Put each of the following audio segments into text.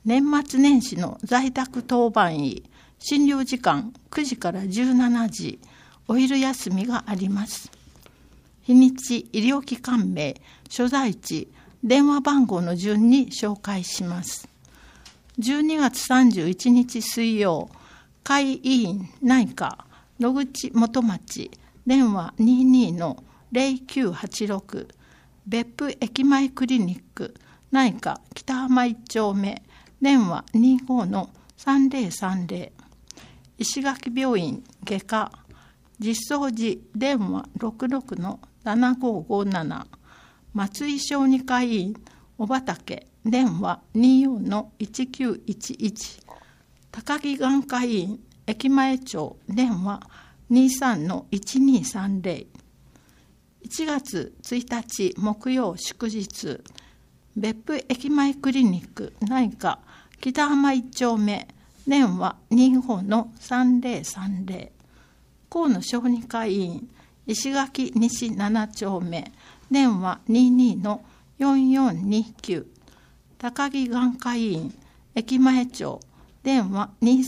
年末年始の在宅当番医、診療時間9時から17時、お昼休みがあります。日にち、医療機関名、所在地、電話番号の順に紹介します。12月31日水曜、会医院内科野口元町、電話 22-0986、別府駅前クリニック内科北浜1丁目、電話 25-3030、石垣病院外科実相寺、電話 66-7557、松井小児科医院小畑、電話 24-1911、高木眼科医院駅前町、電話 23-1230。1月1日木曜祝日、別府駅前クリニック内科北浜1丁目、電話 25-3030。河野小児科医院石垣西7丁目、電話 22-4429。高木眼科医院駅前町、電話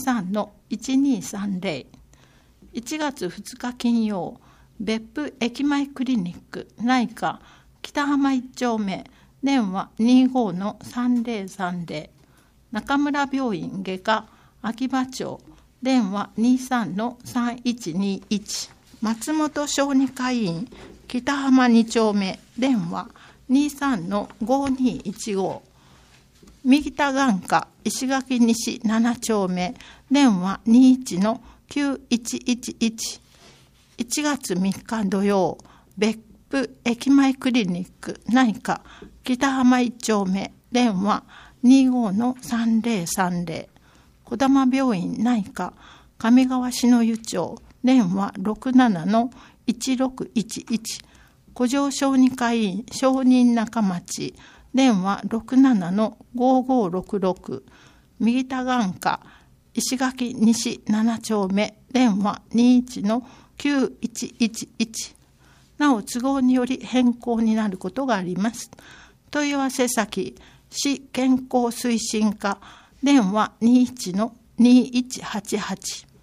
23-1230。1月2日金曜、別府駅前クリニック内科北浜1丁目、電話 25-3030。中村病院外科秋葉町、電話 23-3121。松本小児科医院北浜2丁目、電話 23-5215。右田眼科石垣西7丁目、電話 21-9111。1月3日土曜、別府駅前クリニック内科北浜1丁目、電話 25-3030。児玉病院内科上川篠湯町、電話 67-1611。古城小児科医院小人中町、電話 67-5566。右田眼科石垣西7丁目、電話 21-9111。なお都合により変更になることがあります。問い合わせ先、市健康推進課、電話 21-2188。